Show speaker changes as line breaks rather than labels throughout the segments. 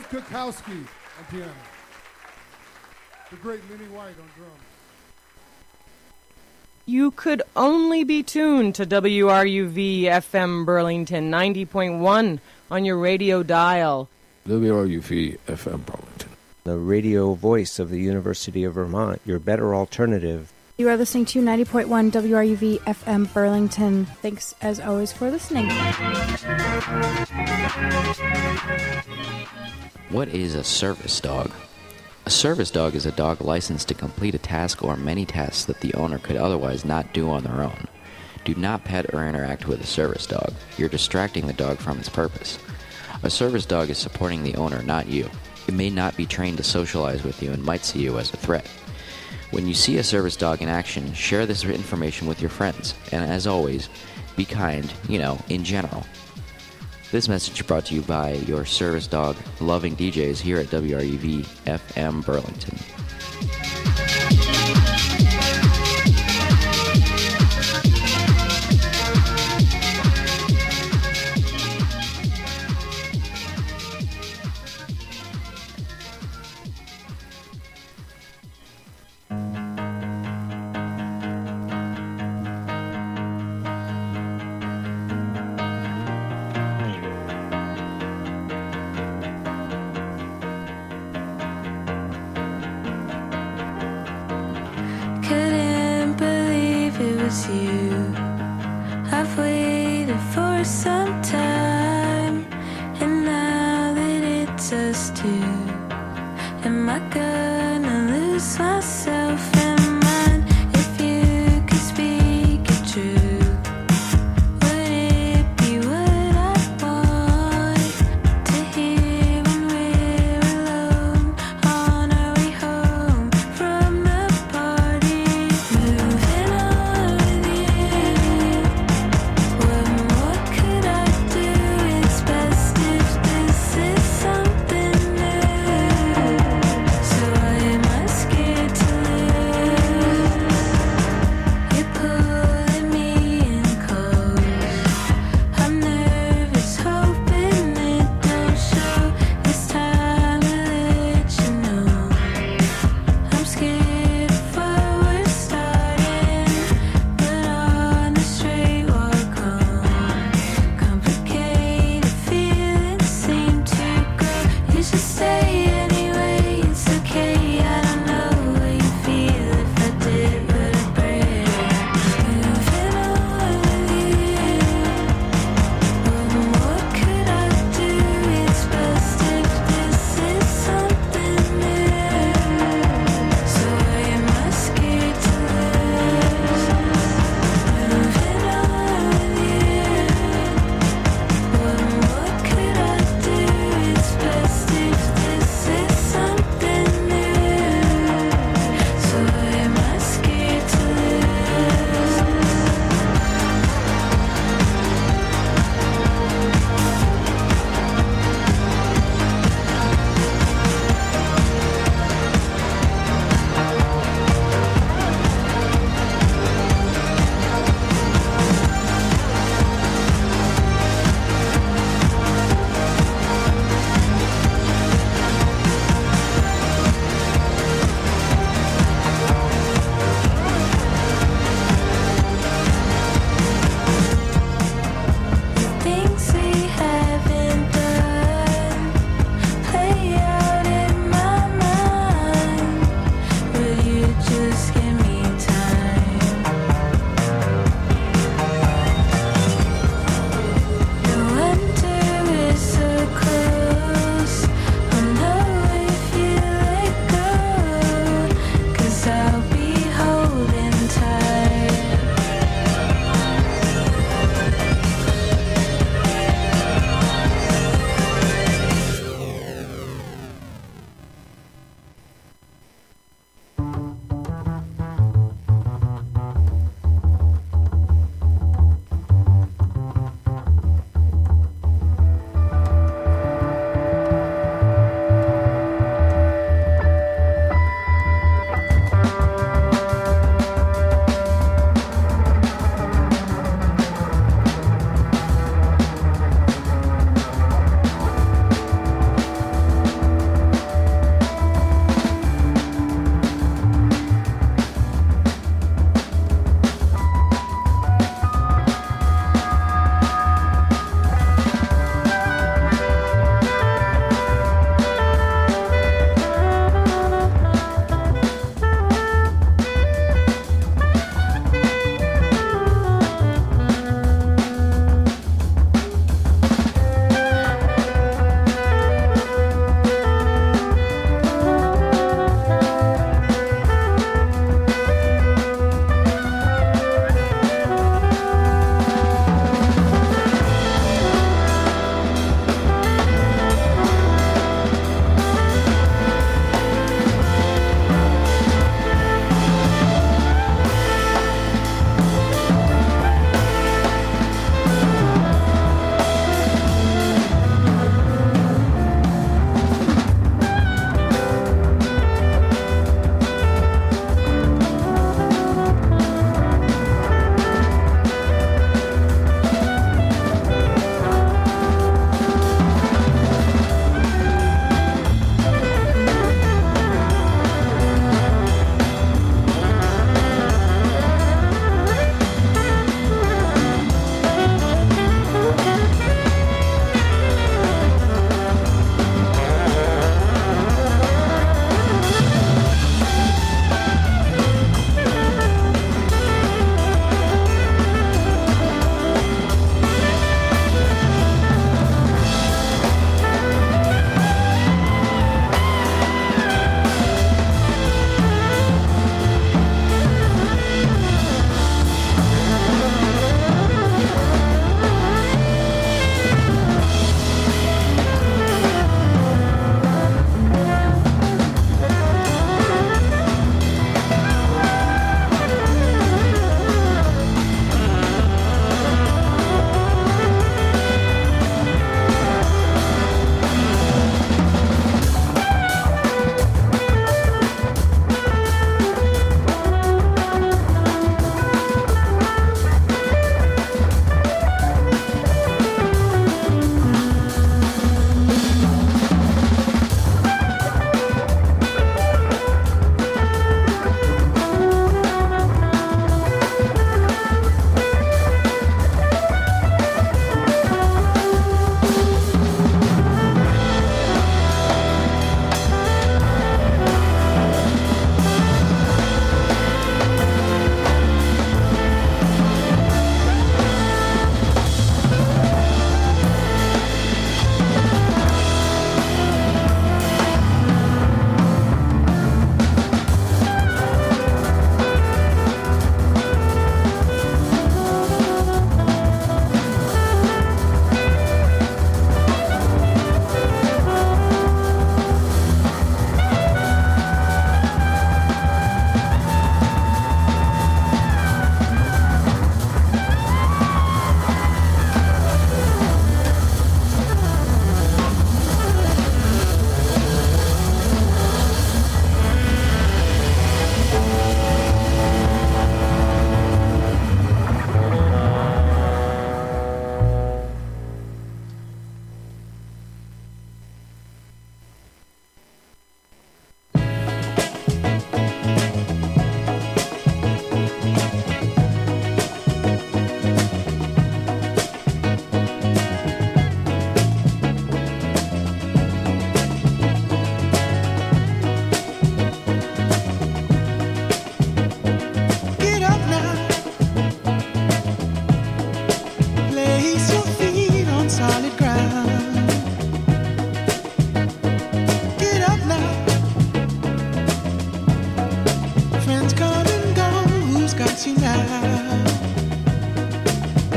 Kukowski on piano. The great Minnie White on drums.
You could only be tuned to WRUV FM Burlington 90.1 on your radio dial.
WRUV FM Burlington.
The radio voice of the University of Vermont, your better alternative.
You are listening to 90.1 WRUV FM Burlington. Thanks, as always, for listening.
What is a service dog? A service dog is a dog licensed to complete a task or many tasks that the owner could otherwise not do on their own. Do not pet or interact with a service dog. You're distracting the dog from its purpose. A service dog is supporting the owner, not you. It may not be trained to socialize with you and might see you as a threat. When you see a service dog in action, share this information with your friends. And as always, be kind, in general. This message brought to you by your service dog loving DJs here at WRUV FM Burlington.
Could I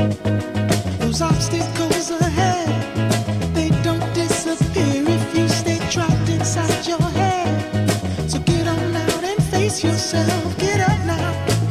Those obstacles ahead, they don't disappear if you stay trapped inside your head. So get on out and face yourself. Get up now.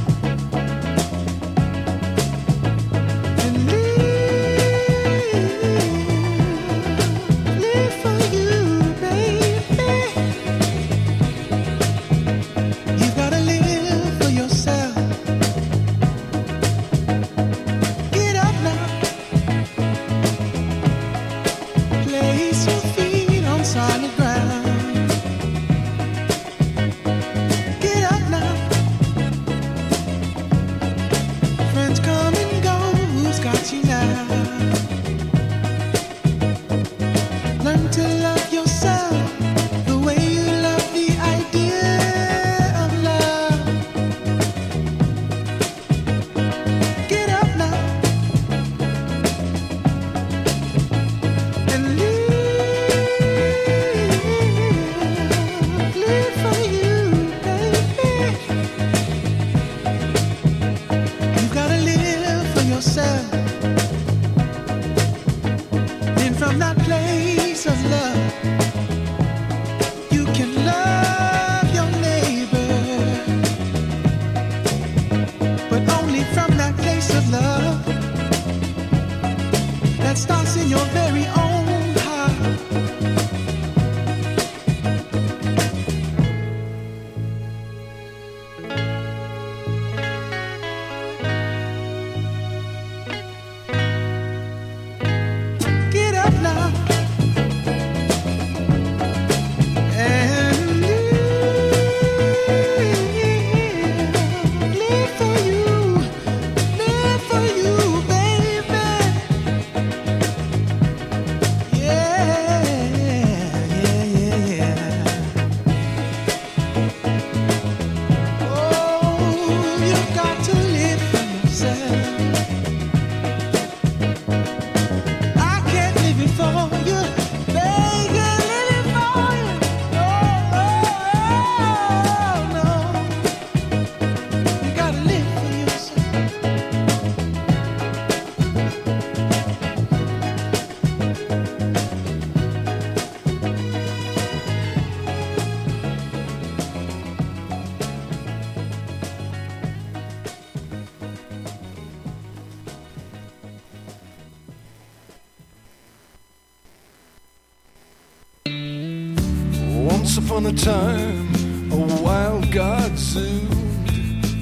Once upon a time, a wild god zoomed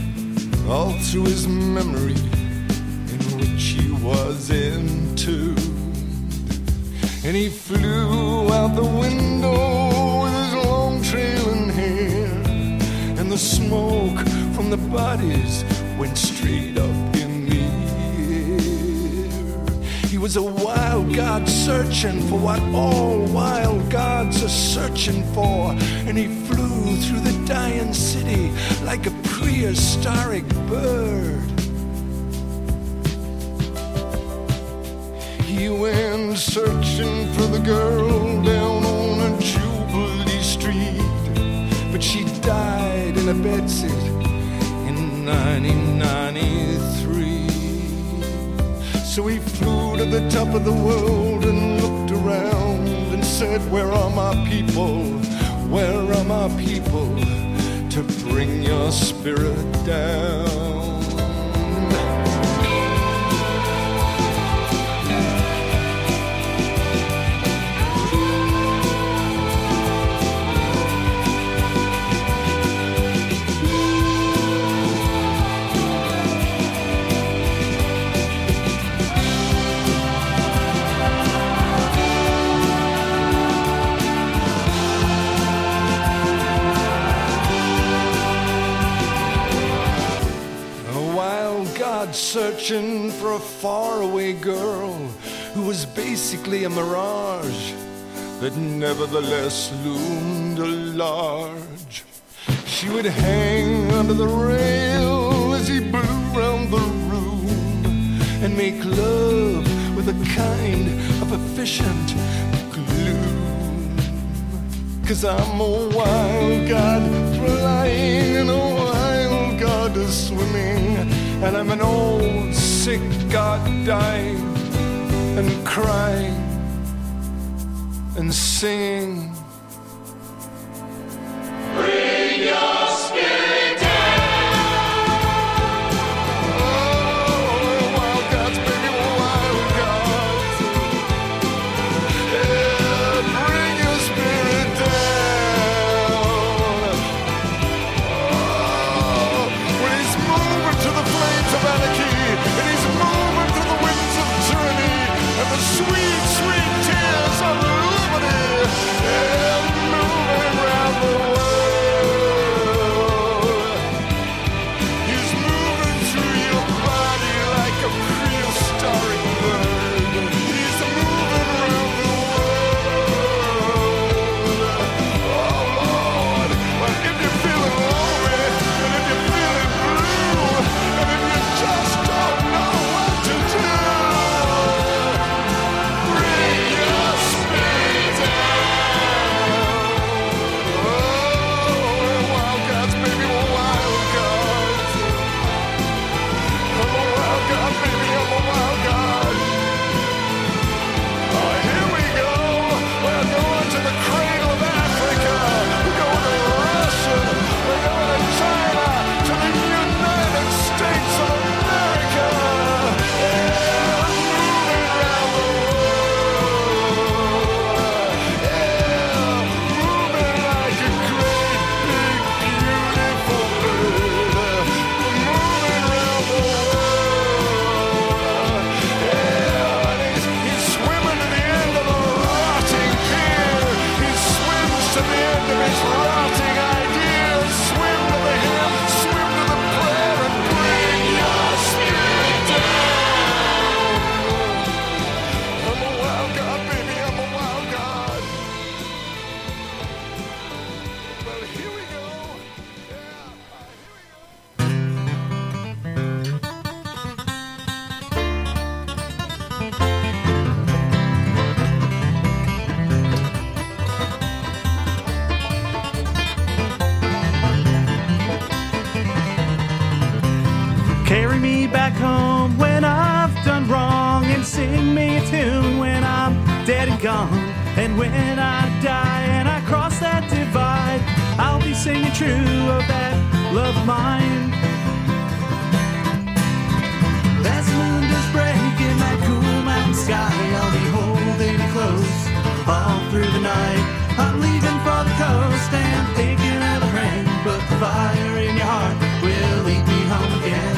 all through his memory, in which he was entombed. And he flew out the window with his long trailing hair, and the smoke from the bodies went straight up in the air. He was a wild god searching for what all wild gods are searching for, and he flew through the dying city like a prehistoric bird. He went searching for the girl down on a Jubilee Street, but she died in a bedsit in 1993. So he flew to the top of the world and looked around and said, where are my people? Where are my people to bring your spirit down? Searching for a faraway girl who was basically a mirage, but nevertheless loomed large. She would hang under the rail as he blew round the room and make love with a kind of efficient gloom. 'C's I'm a wild god flying and a wild god swimming, and I'm an old sick are dying and crying and singing. Bring your spirit down. Oh, wildcats, baby, wildcats. Yeah, bring your spirit down. Oh, when he's moving to the flames of anarchy, and he's moving to the winds of tyranny, and the sweet, sweet tears of liberty, and moving around the world. He's moving through your body like a prehistoric bird. He's moving around the world. Oh Lord, well, if you're feeling lonely, and if you're feeling blue, and if you just don't know what to do, bring your spirit down. Oh, we're wildcats, baby, we're wildcats. I'm a wildcat, baby, I'm a wildcat. Oh, here we go. We're going to the cradle of Africa. We're going to Russia. We're going to China. To the United States of America. Yeah, moving around the world. Yeah, moving like a great, big, beautiful bird. Moving around the world. Yeah, and he's swimming to the end of the rotting pier. He swims to the end of his rotting ideas. Swim to the hill, swim to the prayer, and bring your spirit down. I'm a wild god, baby, I'm a wild god. Well, here we go. Yeah, here we go.
Carry me back home when I've done wrong, and sing me a tune when I'm dead and gone. And when I die and I cross that divide, I'll be singing true of that love of mine. As the moon does break in that cool mountain sky, I'll be holding you close all through the night. I'm leaving for the coast and thinking of the rain, but the fire in your heart will lead me home again.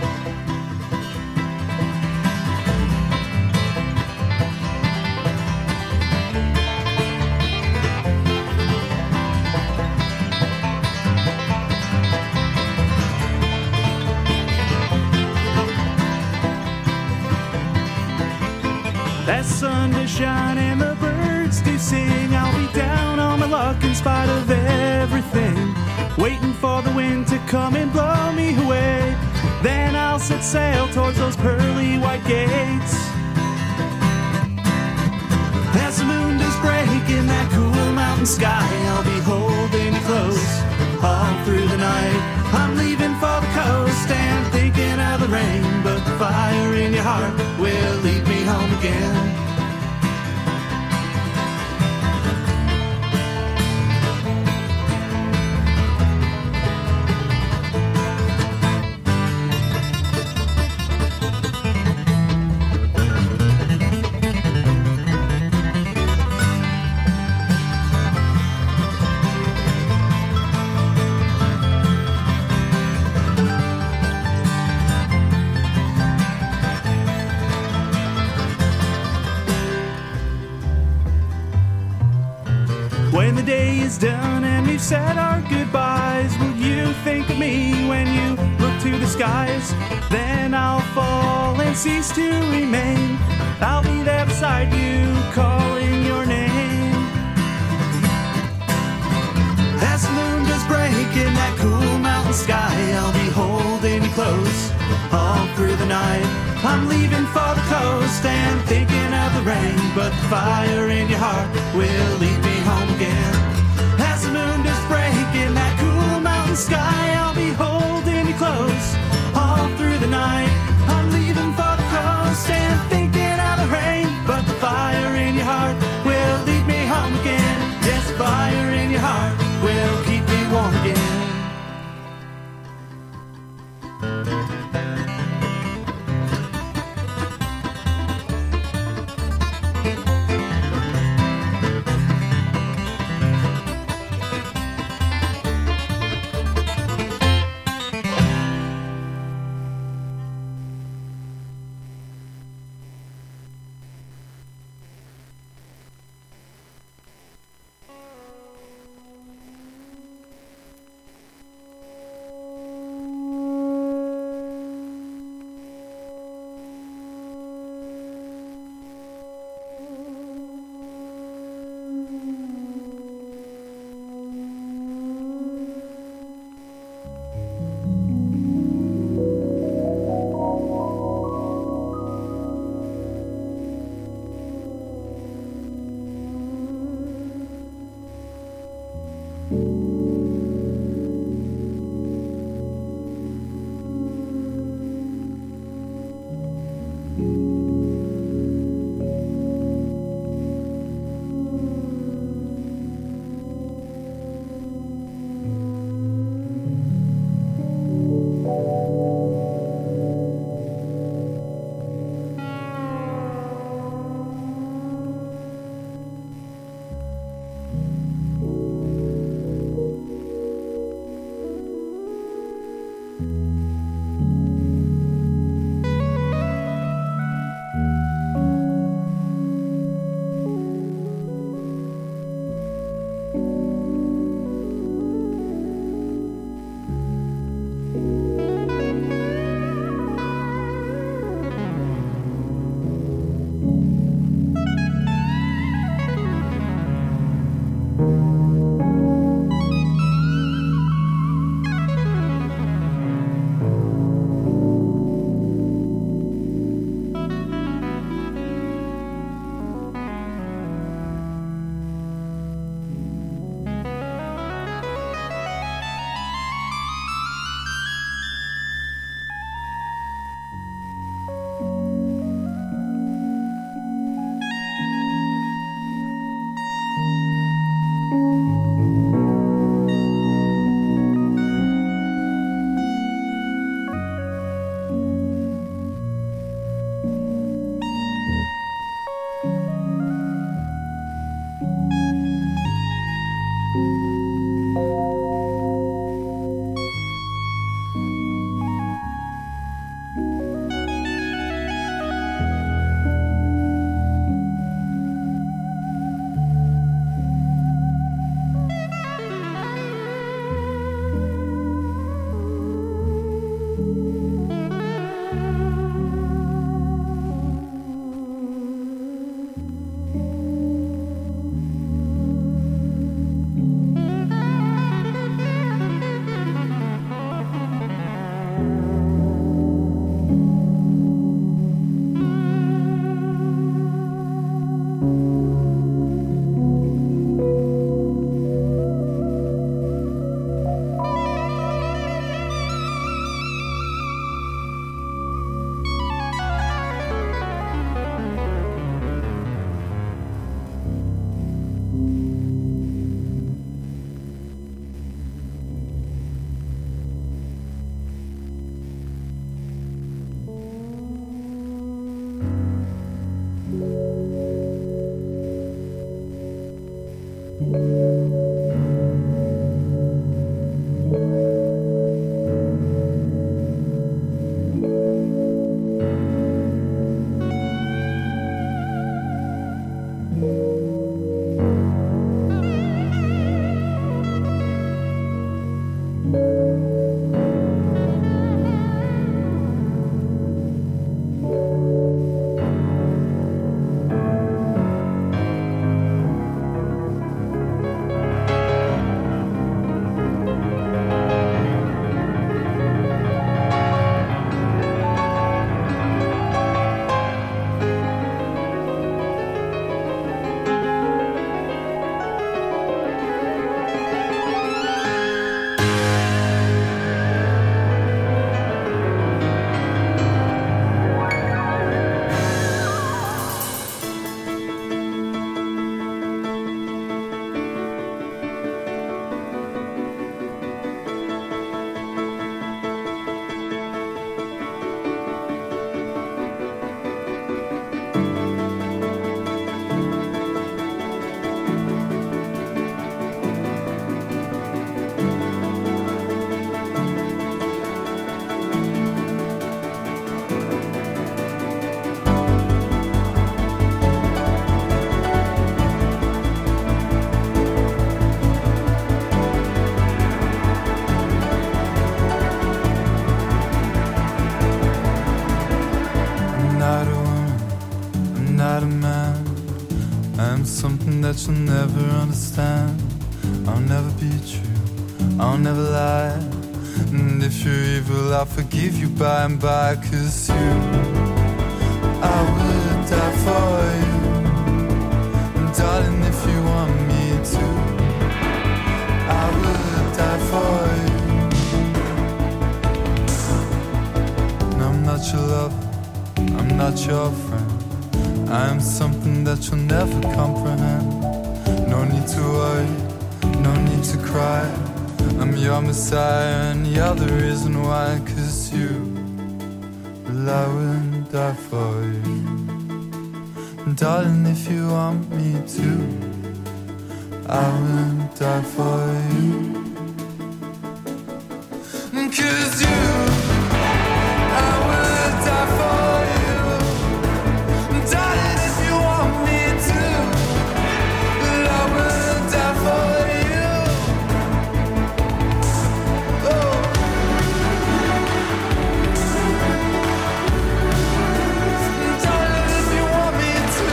That sun does shine and the birds do sing. I'll be down on my luck in spite of everything, waiting for the wind to come and blow me away. Then I'll set sail towards those pearly white gates. As the moon does break in that cool mountain sky, I'll be holding you close all through the night. I'm leaving for the coast and thinking of the rain, but the fire in your heart will lead me home again. When the day is done and we've said our goodbyes, will you think of me when you look to the skies? Then I'll fall and cease to remain. I'll be there beside you, calling your name. As the moon does break in that cool mountain sky, I'll be holding you close all through the night. I'm leaving for the coast and thinking of the rain, but the fire in your heart will lead me home again. As the moon does break in that cool mountain sky, I'll be holding you close all through the night. I'm leaving for
not a man. I'm something that you'll never understand. I'll never be true, I'll never lie. And if you're evil, I'll forgive you by and by. 'Cause you, I would die for you. And darling, if you want me to, I would die for you. And I'm not your lover, I'm not your friend. I am something that you'll never comprehend. No need to worry, no need to cry. I'm your messiah and you're the reason why. 'Cause you, well, I will die for you. And darling, if you want me to, I will die for you. 'Cause you, I will die for you. And darling, if you want me to, well, I will die for you. Oh. And darling, if you want me to.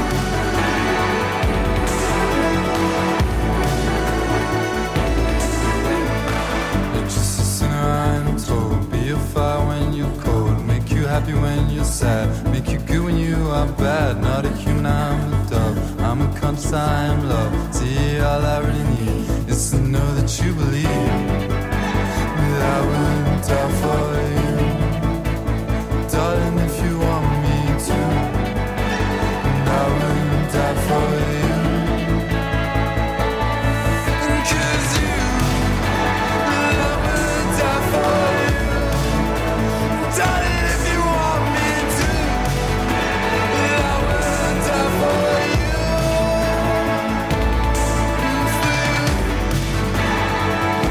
You're just a sinner, I'm told. Be a fire when you're cold. Make you happy when you're sad. Make you good when you are bad. Not a human, I'm a dove. I'm a conscious, I'm love. See, all I really need is to know that you believe that I will die for you. Darling, if you want me to, and I will die for you. 'Cause you, I will die for you. Darling, if you want me to, I will die for you. For you.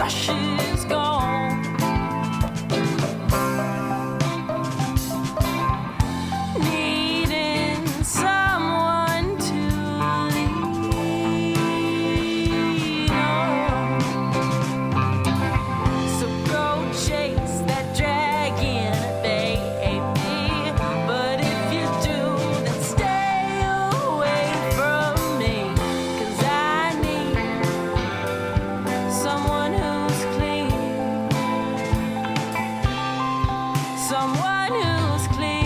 rush is gone. Needing someone to lean on. So go chase that dragon, baby. But if you do, then stay away from me. 'Cause I need someone who's clean. Someone who's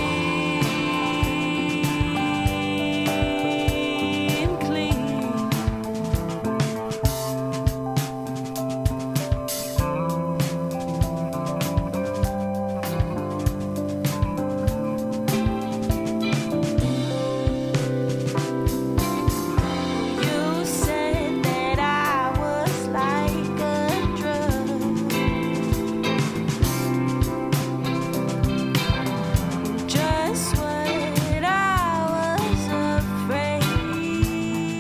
clean, clean. You said that I was like a drug. Just what I was afraid.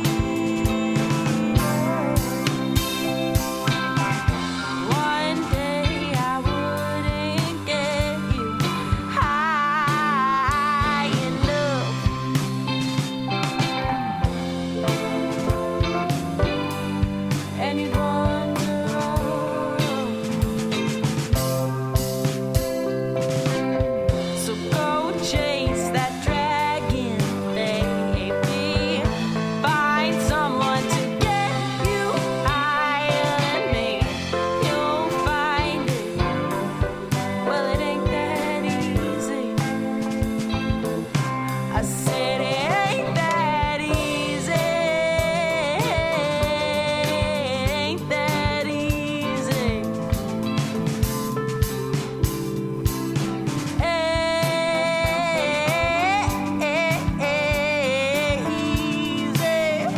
One day I wouldn't get you high enough, and you'd wander off. So go chase that dragon, baby. Find someone to get you higher than me. You'll find it. Well, it ain't that easy. I said it ain't that easy. Ain't that easy. Easy.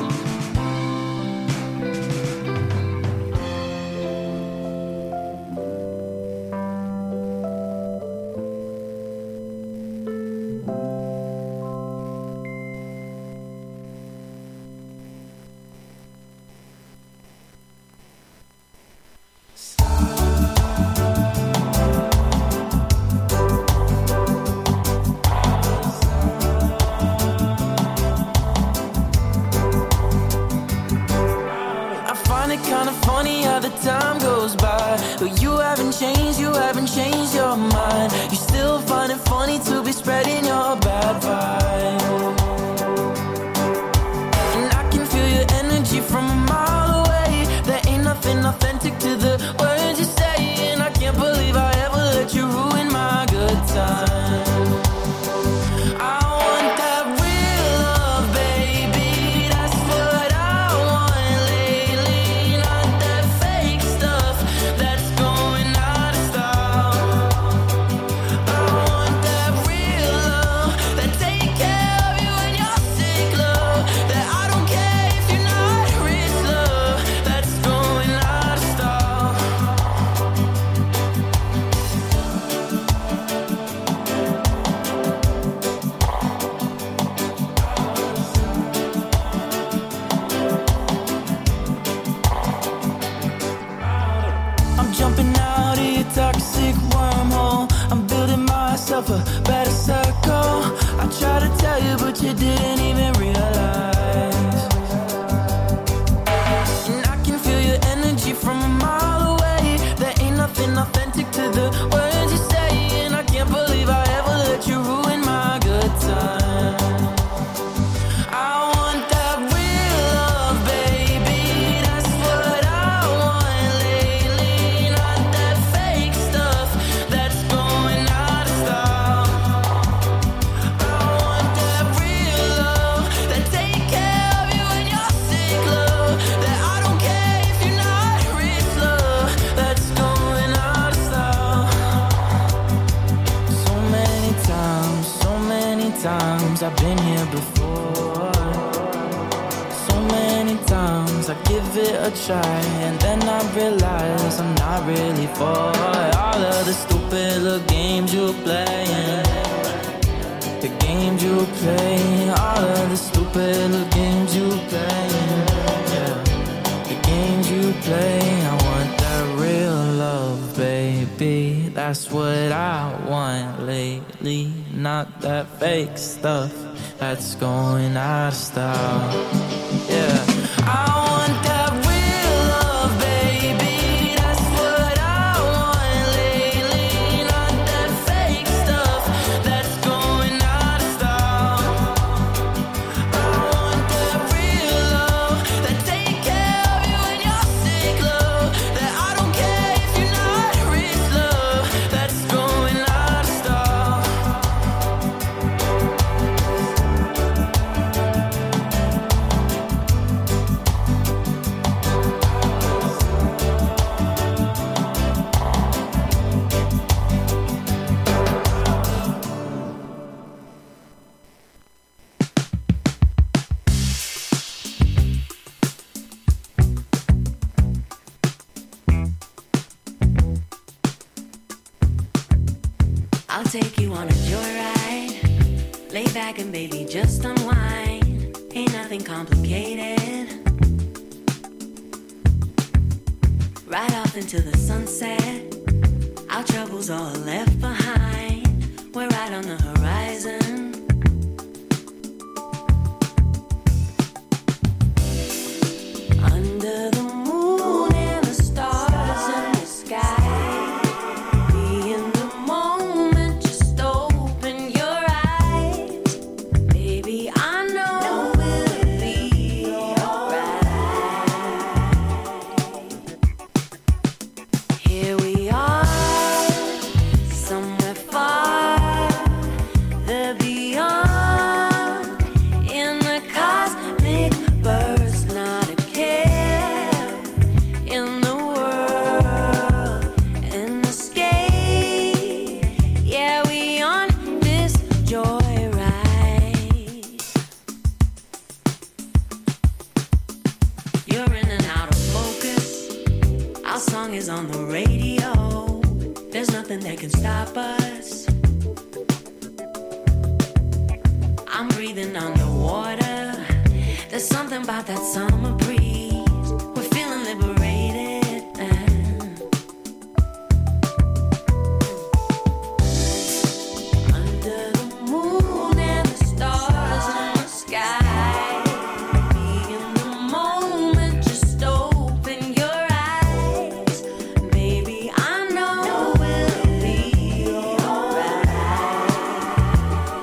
I find it kind of funny how the time goes by, but you haven't changed your mind. You still find it funny to be spreading your bad vibe. And I can feel your energy from a mile away. There ain't nothing authentic to the words you say, and I can't believe I ever let you ruin my good time. I want that real love, baby. That's what I want lately. Not that fake stuff that's going out of style. I want that real love that take care of you when you're sick, love. That I don't care if you're not rich, love. That's going out of style. I'm jumping out of your toxic wormhole. I'm building myself a better circle. I tried to tell you, but you didn't even realize. And I can feel your energy from a mile away. There ain't nothing authentic to the words you say, and I can't believe I ever let you ruin my good time. I want that real love, baby. That's what I want lately. Not that fake stuff that's going out of style. I want that real love that take care of you when you're sick, love. That I don't care if you're not rich, love. That's going out of style. So many times I've been here before. So many times I give it a try, and then I realize I'm not really for all of the stupid little games you're playing. The games you play, all of the stupid little games you play. Yeah. The games you play, I want that that's what I want lately. Not that fake stuff that's going out of style. Yeah, I want that real love, baby. That's what I want lately. Not that fake stuff that's going out of style. I want that real love that take care of you when you're sick, love. That I don't care if you're not rich, love. That's going out of style.
I'll take you on a joyride. Lay back and baby, just unwind. Ain't nothing complicated. Right off into the sunset. Our troubles all left behind. We're right on the horizon. Under the moon and the stars in the sky. Be in the moment, just open your eyes. Baby, I know it'll be alright. Here we are, somewhere far, the beyond. In the cosmic burst, not a care in the world. An escape, yeah, we on this joyride. You're in and out of focus. Our song is on the radio. There's nothing that can stop us. I'm breathing underwater. There's something about that summer breeze. We're feeling liberated. Under the moon and the stars in the sky. Be in the moment, just open your eyes. Baby, I know it'll be alright.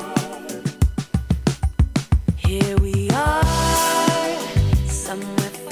Here we are, somewhere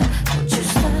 Don't you stop.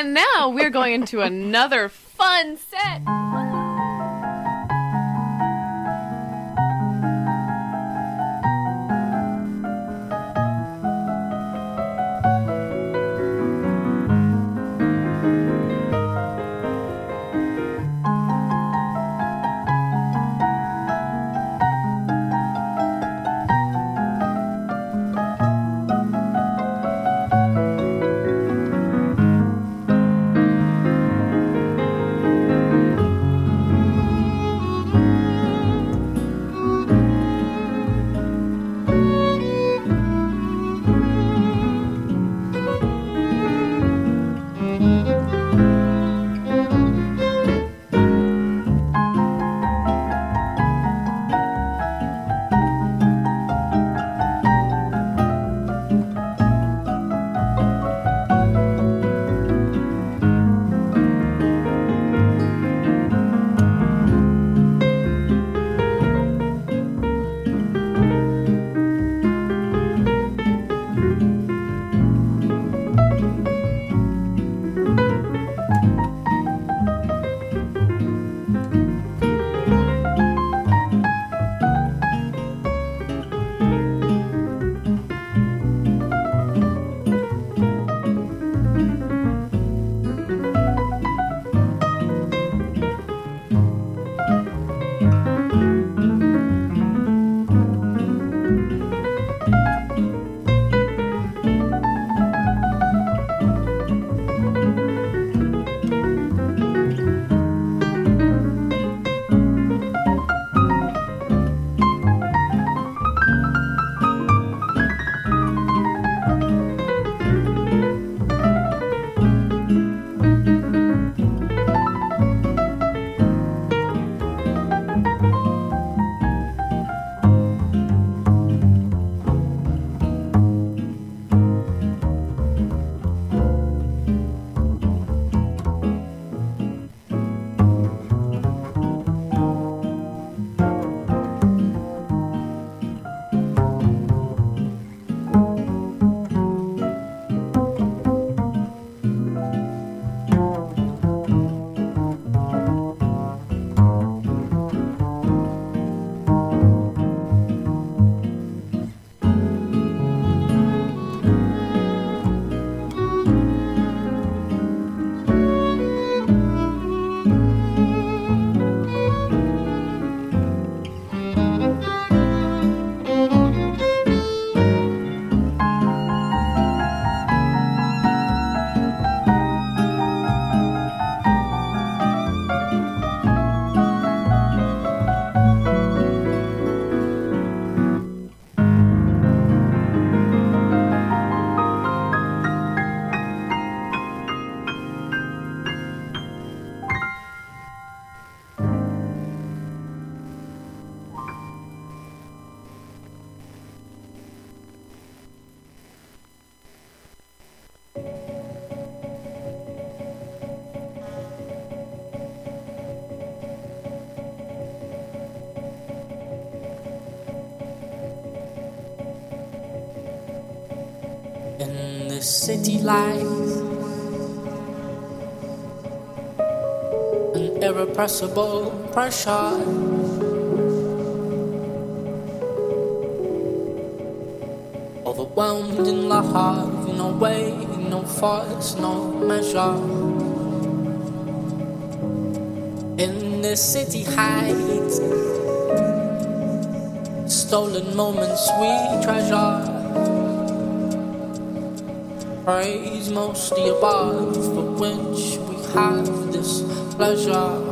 And now we're going into another fun set.
In the city lights, an irrepressible pressure. Overwhelmed in love, no way, no force, no measure. In the city heights, stolen moments we treasure. Praise mostly above, for which we have this pleasure.